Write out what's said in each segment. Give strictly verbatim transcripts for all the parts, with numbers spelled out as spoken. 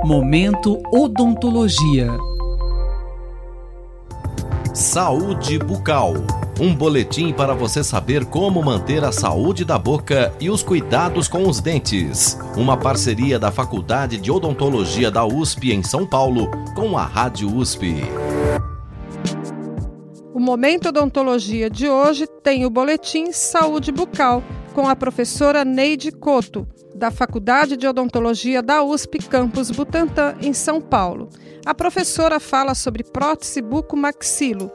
Momento Odontologia. Saúde bucal. Um boletim para você saber como manter a saúde da boca e os cuidados com os dentes. Uma parceria da Faculdade de Odontologia da U S P em São Paulo com a Rádio U S P. O Momento Odontologia de hoje tem o boletim Saúde Bucal com a professora Neide Couto, da Faculdade de Odontologia da U S P Campus Butantã, em São Paulo. A professora fala sobre prótese bucomaxilo.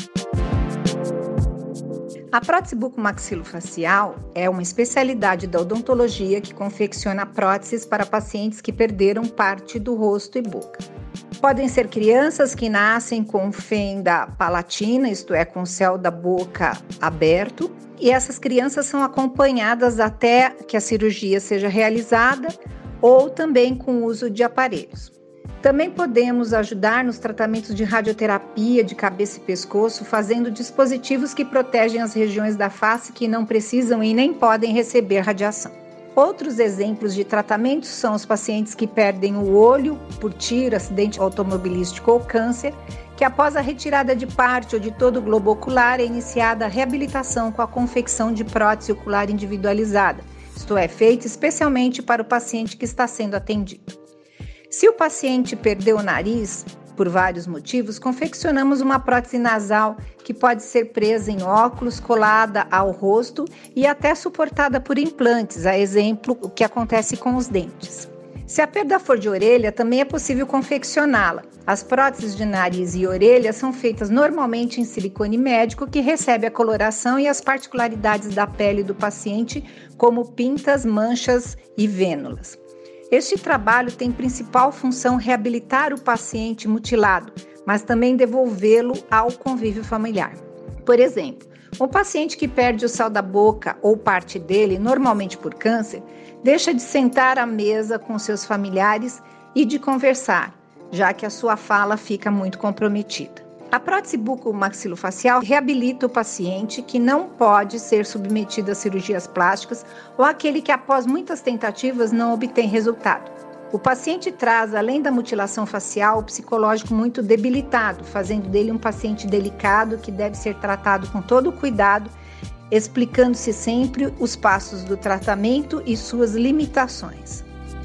A prótese bucomaxilofacial é uma especialidade da odontologia que confecciona próteses para pacientes que perderam parte do rosto e boca. Podem ser crianças que nascem com fenda palatina, isto é, com o céu da boca aberto, e essas crianças são acompanhadas até que a cirurgia seja realizada ou também com o uso de aparelhos. Também podemos ajudar nos tratamentos de radioterapia de cabeça e pescoço, fazendo dispositivos que protegem as regiões da face que não precisam e nem podem receber radiação. Outros exemplos de tratamentos são os pacientes que perdem o olho por tiro, acidente automobilístico ou câncer, que após a retirada de parte ou de todo o globo ocular é iniciada a reabilitação com a confecção de prótese ocular individualizada, isto é, feita especialmente para o paciente que está sendo atendido. Se o paciente perdeu o nariz, por vários motivos, confeccionamos uma prótese nasal que pode ser presa em óculos, colada ao rosto e até suportada por implantes, a exemplo, o que acontece com os dentes. Se a perda for de orelha, também é possível confeccioná-la. As próteses de nariz e orelha são feitas normalmente em silicone médico, que recebe a coloração e as particularidades da pele do paciente, como pintas, manchas e vênulas. Este trabalho tem principal função reabilitar o paciente mutilado, mas também devolvê-lo ao convívio familiar. Por exemplo, um paciente que perde o céu da boca ou parte dele, normalmente por câncer, deixa de sentar à mesa com seus familiares e de conversar, já que a sua fala fica muito comprometida. A prótese bucomaxilofacial reabilita o paciente que não pode ser submetido a cirurgias plásticas ou aquele que, após muitas tentativas, não obtém resultado. O paciente traz, além da mutilação facial, o psicológico muito debilitado, fazendo dele um paciente delicado que deve ser tratado com todo cuidado, explicando-se sempre os passos do tratamento e suas limitações.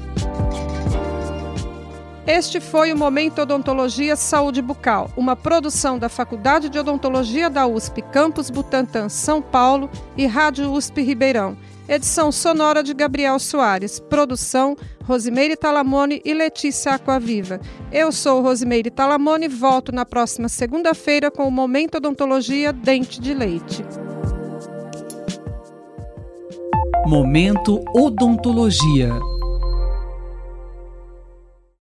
Este foi o Momento Odontologia Saúde Bucal, uma produção da Faculdade de Odontologia da U S P Campus Butantã, São Paulo e Rádio U S P Ribeirão. Edição sonora de Gabriel Soares. Produção Rosimeire Talamone e Letícia Aquaviva. Eu sou Rosimeire Talamone e volto na próxima segunda-feira com o Momento Odontologia Dente de Leite. Momento Odontologia.